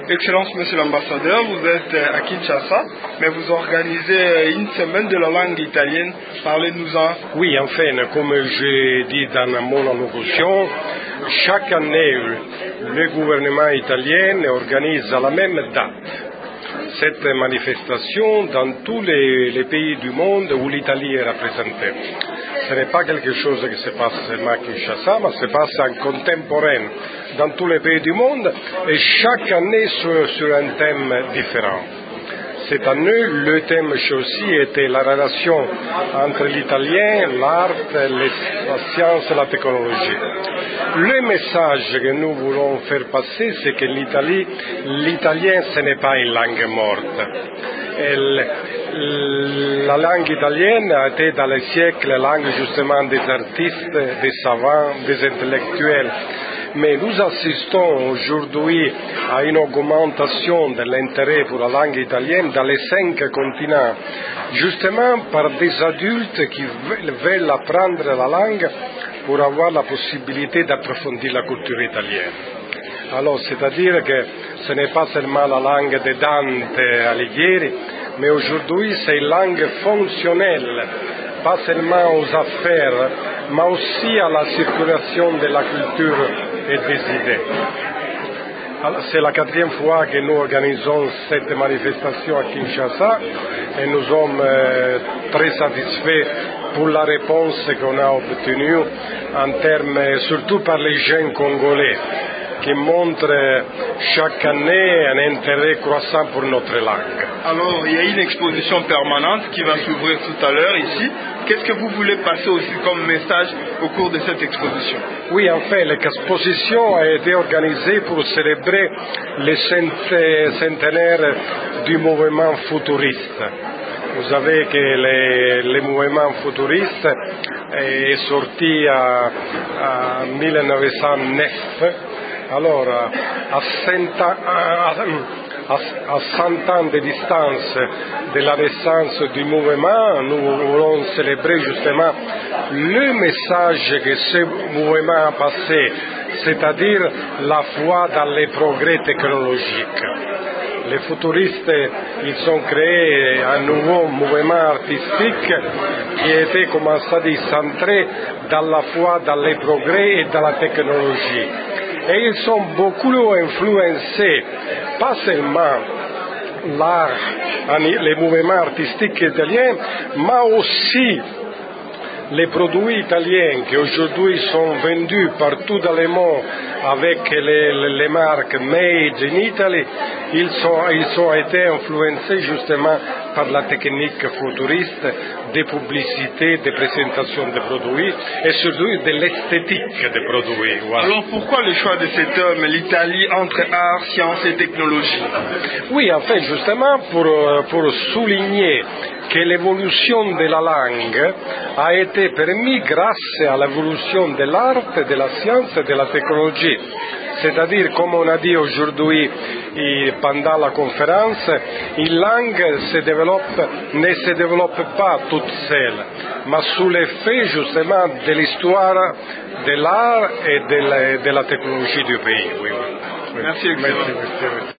Excellence, Monsieur l'ambassadeur, vous êtes à Kinshasa, mais vous organisez une semaine de la langue italienne. Parlez-nous-en. Oui, enfin, comme j'ai dit dans mon allocution, chaque année, le gouvernement italien organise à la même date cette manifestation dans tous les pays du monde où l'Italie est représentée. Ce n'est pas quelque chose qui se passe seulement à Kinshasa, mais se passe en contemporain dans tous les pays du monde et chaque année sur un thème différent. Cette année, le thème aussi était la relation entre l'italien, l'art, la science et la technologie. Le message que nous voulons faire passer, c'est que l'italien, ce n'est pas une langue morte. La langue italienne a été dans les siècles la langue justement des artistes, des savants, des intellectuels. Mais nous assistons aujourd'hui à une augmentation de l'intérêt pour la langue italienne dans les 5 continents, justement par des adultes qui veulent apprendre la langue pour avoir la possibilité d'approfondir la culture italienne. Alors, c'est-à-dire que ce n'est pas seulement la langue de Dante Alighieri, mais aujourd'hui c'est une langue fonctionnelle, pas seulement aux affaires, mais aussi à la circulation de la culture et des idées. Alors, c'est la 4e fois que nous organisons cette manifestation à Kinshasa et nous sommes très satisfaits pour la réponse qu'on a obtenue en termes, surtout par les jeunes congolais, qui montrent chaque année un intérêt croissant pour notre langue. Alors, il y a une exposition permanente qui va s'ouvrir tout à l'heure ici. Qu'est-ce que vous voulez passer aussi comme message au cours de cette exposition? Oui, en fait, l'exposition a été organisée pour célébrer le centenaire du mouvement futuriste. Vous savez que le mouvement futuriste est sorti en 1909. Alors, à 100 ans de distance de la naissance du mouvement, nous voulons célébrer justement le message que ce mouvement a passé, c'est-à-dire la foi dans les progrès technologiques. Les futuristes, ils ont créé un nouveau mouvement artistique qui était, comme ça dit, centré dans la foi dans les progrès et dans la technologie. Et ils sont beaucoup influencés, pas seulement l'art, les mouvements artistiques italiens, mais aussi les produits italiens qui aujourd'hui sont vendus partout dans le monde avec les marques Made in Italy, ils ont été influencés justement par la technique futuriste des publicités, des présentations de produits et surtout de l'esthétique des produits. Voilà. Alors pourquoi le choix de cet homme, l'Italie entre art, science et technologie? Oui, en fait, justement pour souligner que l'évolution de la langue a été permise grâce à l'évolution de l'art, de la science et de la technologie. C'est-à-dire, comme on a dit aujourd'hui pendant la conférence, une langue ne se développe pas toute seule, mais sous l'effet justement de l'histoire, de l'art et de la technologie du pays. Oui, oui. Merci. Merci.